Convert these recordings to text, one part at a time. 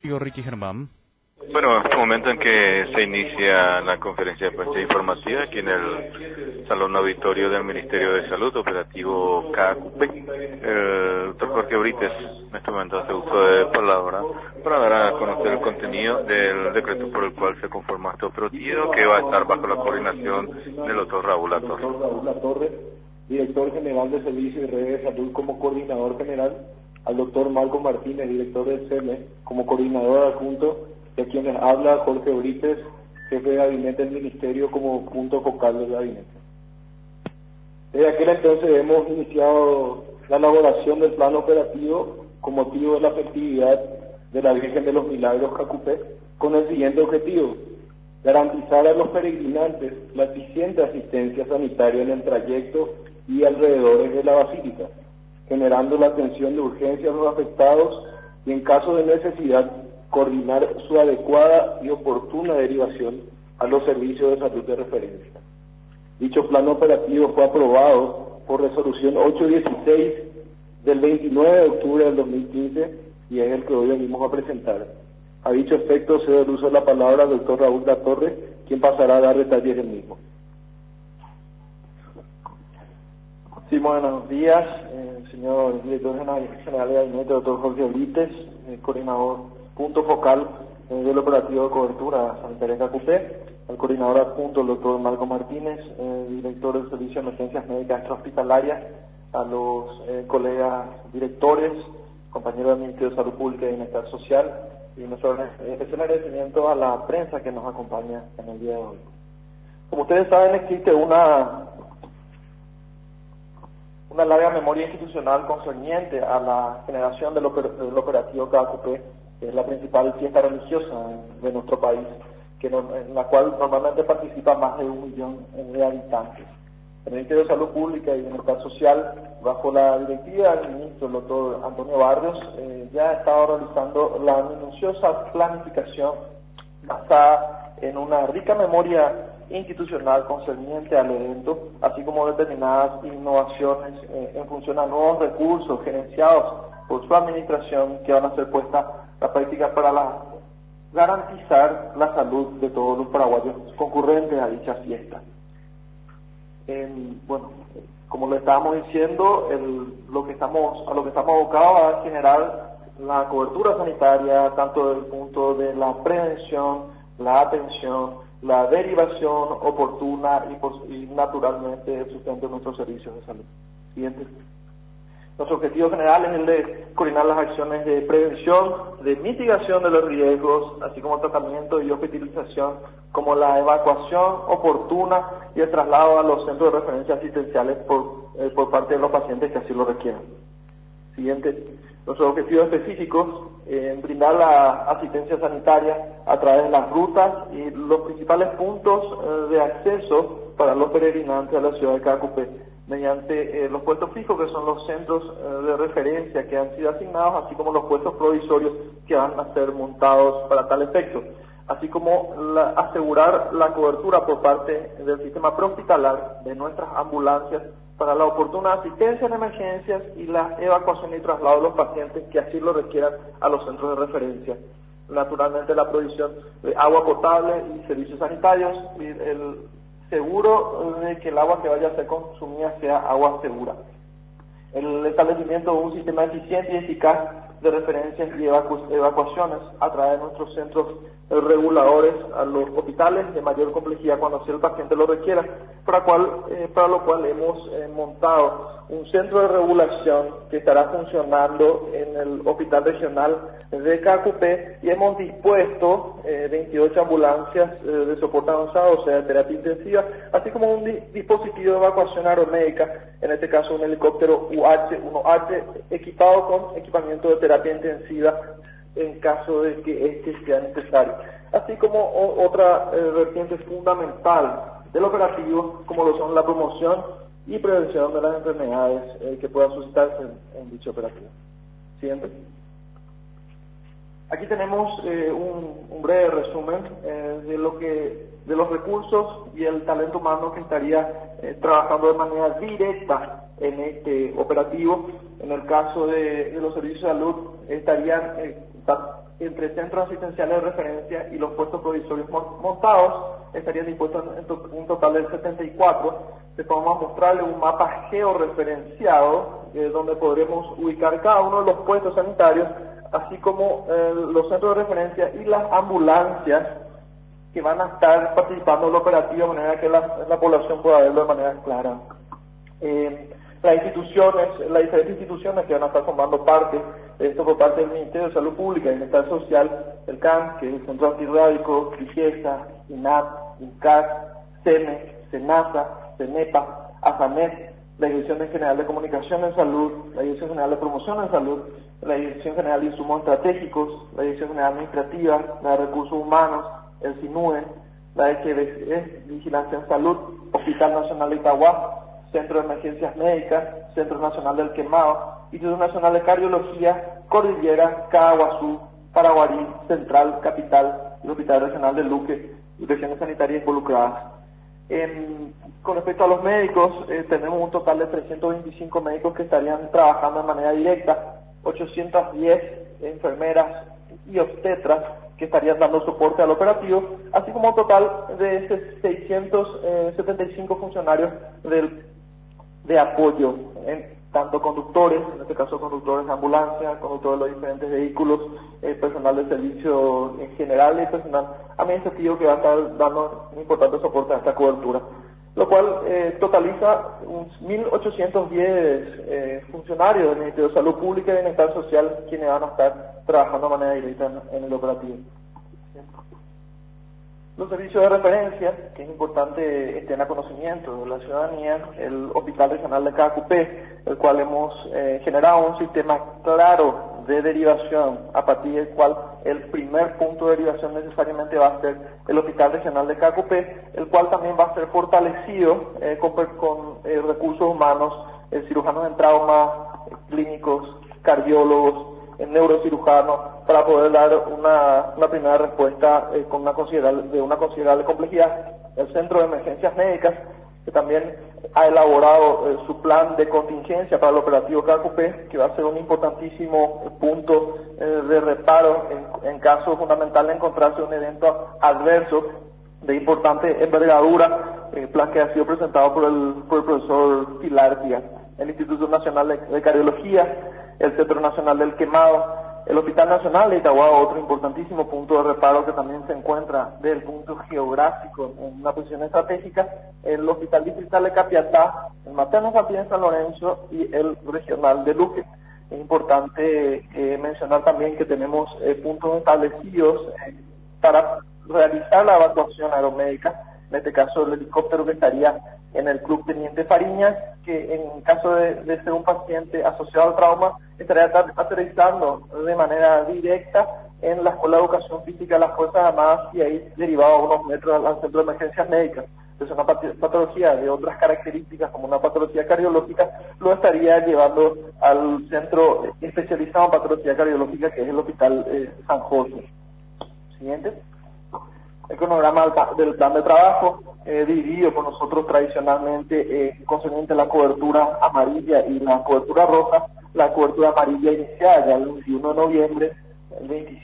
contigo, Ricky Germán. Bueno, en este momento en que se inicia la conferencia de prensa informativa aquí en el Salón Auditorio del Ministerio de Salud, operativo KQP, el doctor Jorge Brites en este momento hace uso de palabra para dar a conocer el contenido del decreto por el cual se conforma este operativo, que va a estar bajo la coordinación del doctor Raúl Latorre, director general de Servicios y Redes de Salud como coordinador general, al doctor Marco Martínez, director del CEME, como coordinador adjunto, y a quienes habla Jorge Brites, jefe de gabinete del Ministerio como punto focal del gabinete. Desde aquel entonces hemos iniciado la elaboración del plan operativo con motivo de la festividad de la Virgen de los Milagros Cacupé, con el siguiente objetivo: garantizar a los peregrinantes la eficiente asistencia sanitaria en el trayecto y alrededores de la basílica, generando la atención de urgencia a los afectados y, en caso de necesidad, coordinar su adecuada y oportuna derivación a los servicios de salud de referencia. Dicho plan operativo fue aprobado por resolución 816 del 29 de octubre del 2015 y es el que hoy venimos a presentar. A dicho efecto cedo el uso de la palabra al doctor Raúl Latorre, quien pasará a dar detalles del mismo. Sí, buenos días, señor director general de gabinete, doctor Jorge Brites, coordinador punto focal del operativo de cobertura sanitaria Cacupé, al coordinador adjunto, el doctor Marco Martínez, director del Servicio de Emergencias Médicas Extrahospitalarias, a los colegas directores, compañeros del Ministerio de Salud Pública y Bienestar Social, y nuestro especial agradecimiento a la prensa que nos acompaña en el día de hoy. Como ustedes saben, existe una larga memoria institucional concerniente a la generación del operativo Cacupé, que es la principal fiesta religiosa de nuestro país, en la cual normalmente participa más de 1 millón de habitantes. El Ministerio de Salud Pública y Bienestar Social, bajo la directiva del ministro, el doctor Antonio Barrios, ya ha estado realizando la minuciosa planificación basada en una rica memoria institucional concerniente al evento, así como determinadas innovaciones en función a nuevos recursos gerenciados por su administración que van a ser puestas a práctica para garantizar la salud de todos los paraguayos concurrentes a dicha fiesta. Bueno, como le estábamos diciendo, a lo que estamos abocados a generar la cobertura sanitaria, tanto desde el punto de la prevención, la atención, la derivación oportuna y naturalmente el sustento de nuestros servicios de salud. Siguiente. Nuestro objetivo general es el de coordinar las acciones de prevención, de mitigación de los riesgos, así como tratamiento y hospitalización, como la evacuación oportuna y el traslado a los centros de referencia asistenciales por parte de los pacientes que así lo requieran. Siguiente. Nuestros objetivos específicos, brindar la asistencia sanitaria a través de las rutas y los principales puntos de acceso para los peregrinantes a la ciudad de Cacupé, mediante los puestos fijos, que son los centros de referencia que han sido asignados, así como los puestos provisorios que van a ser montados para tal efecto, así como asegurar la cobertura por parte del sistema prehospitalar de nuestras ambulancias para la oportuna asistencia en emergencias y la evacuación y traslado de los pacientes que así lo requieran a los centros de referencia. Naturalmente la provisión de agua potable y servicios sanitarios y el seguro de que el agua que vaya a ser consumida sea agua segura. El establecimiento de un sistema eficiente y eficaz de referencias y evacuaciones a través de nuestros centros reguladores a los hospitales de mayor complejidad cuando así el paciente lo requiera, para lo cual hemos montado un centro de regulación que estará funcionando en el Hospital Regional de Cacupé y hemos dispuesto 28 ambulancias de soporte avanzado, o sea, de terapia intensiva, así como un dispositivo de evacuación aeromédica, en este caso un helicóptero UH-1H equipado con equipamiento de terapia intensiva en caso de que este sea necesario, así como otra vertiente fundamental del operativo, como lo son la promoción y prevención de las enfermedades que puedan suscitarse en dicho operativo. Siguiente. Aquí tenemos un breve resumen de los recursos y el talento humano que estaría trabajando de manera directa en este operativo. En el caso de los servicios de salud estarían entre centros asistenciales de referencia y los puestos provisorios montados, estarían dispuestos en un total de 74. Les vamos a mostrarle un mapa georreferenciado donde podremos ubicar cada uno de los puestos sanitarios, así como los centros de referencia y las ambulancias que van a estar participando en el operativo, de manera que la población pueda verlo de manera clara. Las diferentes instituciones que van a estar formando parte de esto por parte del Ministerio de Salud Pública y Bienestar Social, el CAN, que es el Centro Antirrábico, IGESA, INAP, INCAC, CEME, SENASA, CENEPA, ASANET, la Dirección General de Comunicación en Salud, la Dirección General de Promoción en Salud, la Dirección General de Insumos Estratégicos, la Dirección General Administrativa, la de Recursos Humanos, el SINUE, la de Vigilancia en Salud, Hospital Nacional de Itagua, Centro de Emergencias Médicas, Centro Nacional del Quemado, Instituto Nacional de Cardiología, Cordillera, Caaguazú, Paraguarí, Central, Capital, el Hospital Regional de Luque, y regiones sanitarias involucradas. Con respecto a los médicos, tenemos un total de 325 médicos que estarían trabajando de manera directa, 810 enfermeras y obstetras que estarían dando soporte al operativo, así como un total de 675 funcionarios de apoyo, tanto conductores, en este caso conductores de ambulancia, conductores de los diferentes vehículos, personal de servicio en general y personal administrativo que va a estar dando un importante soporte a esta cobertura, lo cual totaliza 1.810 funcionarios del Ministerio de Salud Pública y Bienestar Social quienes van a estar trabajando de manera directa en el operativo. Los servicios de referencia, que es importante estén a conocimiento de la ciudadanía, el Hospital Regional de KQP, el cual hemos generado un sistema claro de derivación, a partir del cual el primer punto de derivación necesariamente va a ser el Hospital Regional de KQP, el cual también va a ser fortalecido con recursos humanos, cirujanos en trauma, clínicos, cardiólogos, neurocirujanos, para poder dar una primera respuesta de una considerable complejidad. El Centro de Emergencias Médicas, que también ha elaborado su plan de contingencia para el operativo KQP, que va a ser un importantísimo punto de reparo en caso fundamental de encontrarse un evento adverso de importante envergadura, plan que ha sido presentado por el profesor Pilar Díaz. El Instituto Nacional de Cardiología, el Centro Nacional del Quemado, el Hospital Nacional de Itagua, otro importantísimo punto de reparo que también se encuentra desde el punto geográfico en una posición estratégica, el Hospital Distrital de Capiatá, el Materno San San Lorenzo y el Regional de Luque. Es importante mencionar también que tenemos puntos establecidos para realizar la evacuación aeromédica, en este caso el helicóptero que estaría en el Club Teniente Fariñas, que en caso de ser un paciente asociado al trauma, estaría aterrizando de manera directa en la Escuela de Educación Física de las Fuerzas Armadas y ahí derivado a unos metros al Centro de Emergencias Médicas. Entonces una patología de otras características como una patología cardiológica lo estaría llevando al centro especializado en patología cardiológica que es el Hospital San Jorge. Siguiente. El cronograma del plan de trabajo dividido por nosotros tradicionalmente concerniente a la cobertura amarilla y la cobertura roja. La cobertura amarilla iniciada ya el 21 de noviembre, el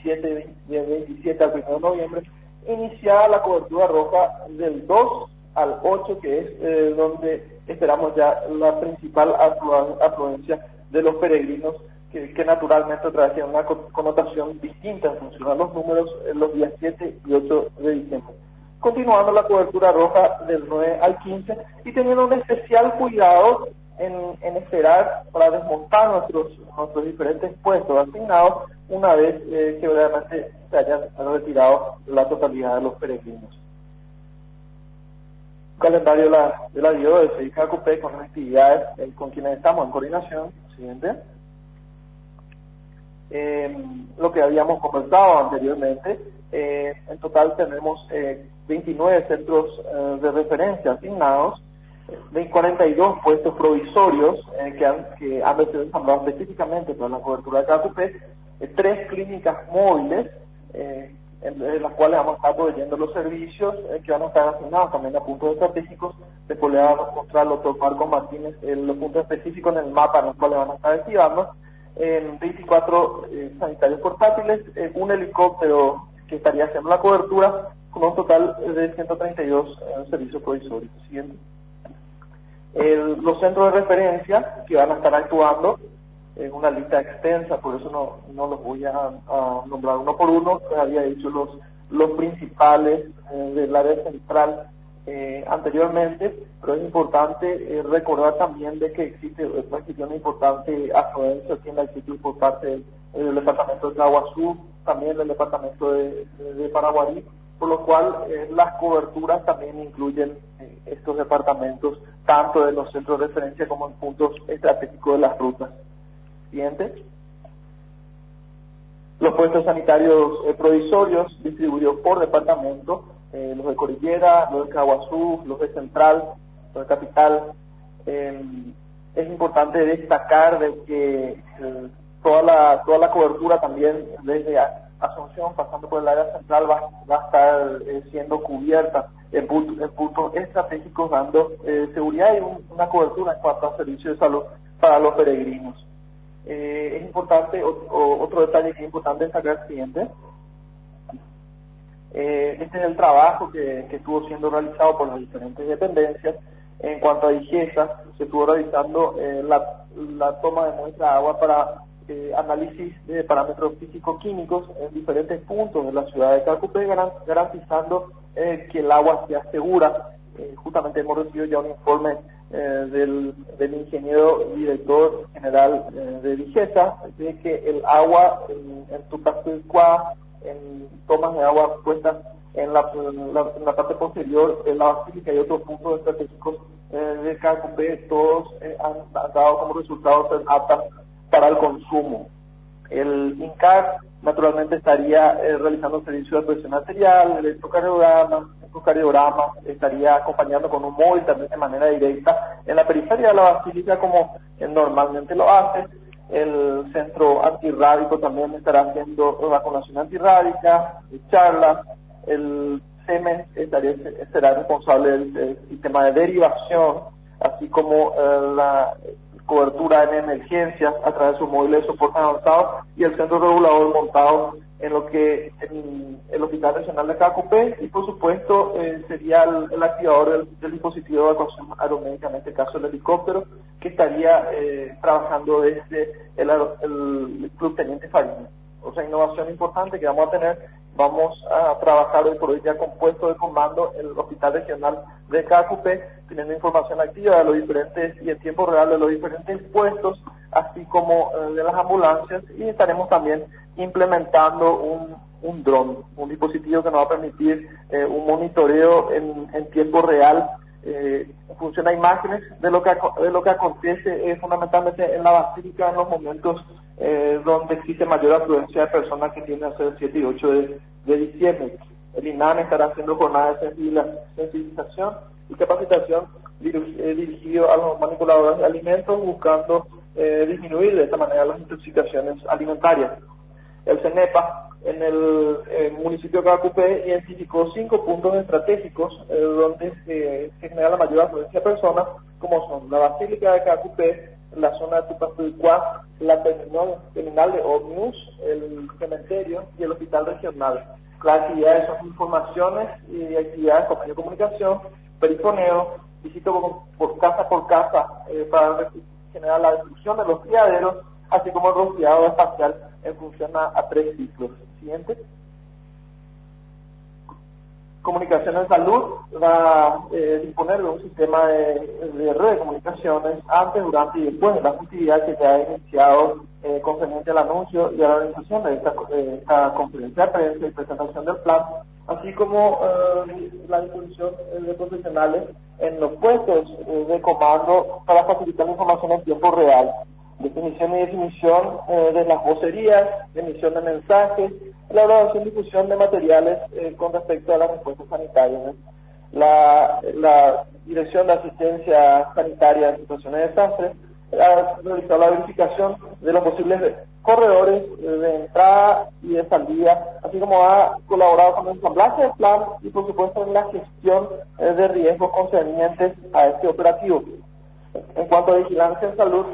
27 al 1 de noviembre, iniciada la cobertura roja del 2 al 8, que es donde esperamos ya la principal afluencia de los peregrinos, que naturalmente trae una connotación distinta en función a los números en los días 7 y 8 de diciembre. Continuando la cobertura roja del 9 al 15 y teniendo un especial cuidado en esperar para desmontar nuestros diferentes puestos asignados una vez que obviamente se hayan retirado la totalidad de los peregrinos. Un calendario de la diócesis de KQP con actividades con quienes estamos en coordinación. Siguiente. Lo que habíamos conversado anteriormente, en total tenemos 29 centros de referencia asignados, 42 puestos provisorios que han sido ensamblados específicamente para la cobertura de KQP, 3 clínicas móviles en las cuales vamos a estar proveyendo los servicios que van a estar asignados también a puntos estratégicos. Después le vamos a mostrar al doctor Marco Martínez los puntos específicos en el mapa en los cuales van a estar activando. 24 sanitarios portátiles, un helicóptero que estaría haciendo la cobertura, con un total de 132 servicios provisorios. Siguiente. Los centros de referencia que van a estar actuando, una lista extensa, por eso no los voy a nombrar uno por uno. Había dicho los principales del área central anteriormente, pero es importante recordar también de que existe una importante afluencia aquí en la actitud por parte del departamento de Caguazú, también del departamento de Paraguarí, por lo cual las coberturas también incluyen estos departamentos, tanto de los centros de referencia como en puntos estratégicos de las rutas. Siguiente. Los puestos sanitarios provisorios distribuidos por departamento, los de Cordillera, los de Caguazú, los de Central, los de Capital. Es importante destacar de que toda la cobertura también desde Asunción, pasando por el área central, va a estar siendo cubierta en puntos estratégicos, dando seguridad y una cobertura en cuanto a servicios de salud para los peregrinos. Es importante, otro detalle que es importante destacar el siguiente. Este es el trabajo que estuvo siendo realizado por las diferentes dependencias. En cuanto a IGESA, se estuvo realizando la toma de muestra de agua para análisis de parámetros físico-químicos en diferentes puntos de la ciudad de Cacupe, garantizando que el agua sea segura. Justamente hemos recibido ya un informe del ingeniero director general de IGESA, de que el agua en Tupacuá, en tomas de agua puestas en la parte posterior, en la basílica y otros puntos estratégicos de Cacupe, todos han dado como resultado ser aptas para el consumo. El INCAR naturalmente estaría realizando servicios de presión arterial, electrocardiograma, estaría acompañando con un móvil también de manera directa en la periferia de la basílica, como normalmente lo hace. El centro antirrábico también estará haciendo vacunación antirrábica, charlas. El CEMES será responsable del sistema de derivación, así como la cobertura en emergencias a través de sus móviles de soporte avanzado, y el centro regulador montado en lo que en el Hospital Regional de Cacupe, y por supuesto sería el activador del dispositivo de evacuación aeromédica, en este caso el helicóptero, que estaría trabajando desde el Club Teniente Farina. Otra innovación importante que vamos a tener, vamos a trabajar hoy por hoy ya con puesto de comando en el Hospital Regional de Cacupe, teniendo información activa de los diferentes y en tiempo real de los diferentes puestos, así como de las ambulancias, y estaremos también implementando un dron, un dispositivo que nos va a permitir un monitoreo en tiempo real, en función a imágenes de lo que acontece fundamentalmente en la basílica en los momentos donde existe mayor afluencia de personas, que tienen a ser el 7 y 8 de diciembre. El INAN estará haciendo jornadas de sensibilización y capacitación dirigido a los manipuladores de alimentos, buscando disminuir de esta manera las intoxicaciones alimentarias. El CENEPA en el municipio de Cacupe identificó 5 puntos estratégicos donde se genera la mayor afluencia de personas, como son la Basílica de Cacupe, la zona de Tupacuá, la terminal de ómnibus, el cementerio y el hospital regional. Las actividades son informaciones y actividades con medio de comunicación, perifoneo, visita por casa para generar la destrucción de los criaderos, así como el rociado espacial en función a 3 ciclos. Siguiente. Comunicación en Salud va a disponer de un sistema de red de comunicaciones antes, durante y después de las actividades que ya ha iniciado concerniente al anuncio y a la organización de esta conferencia de prensa y presentación del plan, así como la disposición de profesionales en los puestos de comando para facilitar la información en tiempo real, definición y definición de las vocerías, emisión de mensajes, elaboración y difusión de materiales con respecto a las respuestas sanitarias. La Dirección de Asistencia Sanitaria en Situaciones de Desastre ha realizado la verificación de los posibles corredores de entrada y de salida, así como ha colaborado con el ensamblaje del plan y por supuesto en la gestión de riesgos concernientes a este operativo. En cuanto a vigilancia en salud,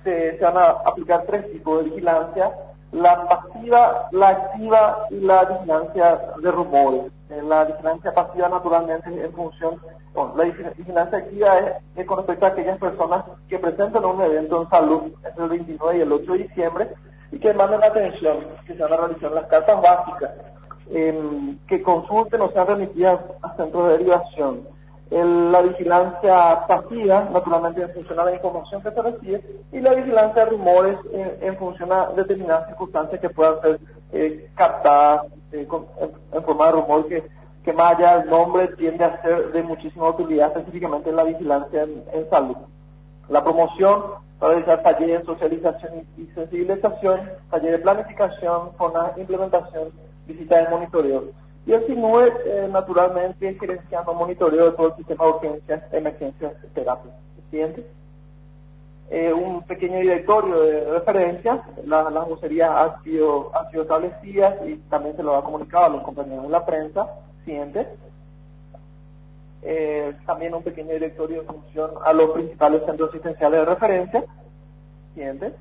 se van a aplicar 3 tipos de vigilancia: la pasiva, la activa y la vigilancia de rumores. La vigilancia pasiva, naturalmente, en función, la vigilancia activa es con respecto a aquellas personas que presentan un evento en salud entre el 29 y el 8 de diciembre y que manden atención, que se van a realizar las cartas básicas, que consulten o sean remitidas a centros de derivación. La vigilancia pasiva, naturalmente, en función a la información que se recibe, y la vigilancia de rumores en función a determinadas circunstancias que puedan ser captadas en forma de rumor, que más allá del nombre tiende a ser de muchísima utilidad, específicamente en la vigilancia en salud. La promoción, para realizar talleres de socialización y sensibilización, talleres de planificación, jornadas de implementación, visitas de monitoreo. Y el SINUE, naturalmente, gerenciando monitoreo de todo el sistema de urgencias, emergencias, terapias. Siguiente. Un pequeño directorio de referencias. Las vocerías han sido establecidas y también se lo ha comunicado a los compañeros de la prensa. Siguiente. También un pequeño directorio de función a los principales centros asistenciales de referencia. Siguiente.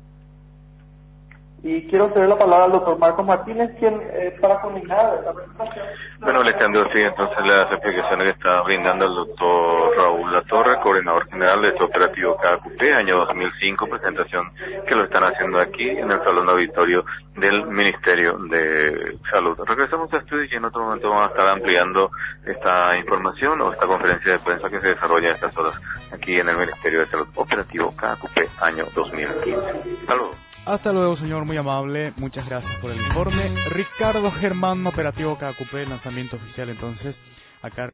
Y quiero ceder la palabra al doctor Marcos Martínez, quien para culminar la presentación. Bueno, Alejandro, sí, entonces las explicaciones que está brindando el doctor Raúl Latorre, coordinador general de este operativo KQP, año 2005, presentación que lo están haciendo aquí en el Salón Auditorio del Ministerio de Salud. Regresamos a estudio y en otro momento vamos a estar ampliando esta información o esta conferencia de prensa que se desarrolla a estas horas aquí en el Ministerio de Salud, operativo KQP, año 2015. Saludos. Hasta luego, señor, muy amable, muchas gracias por el informe. Ricardo Germán, operativo KQP, lanzamiento oficial entonces acá.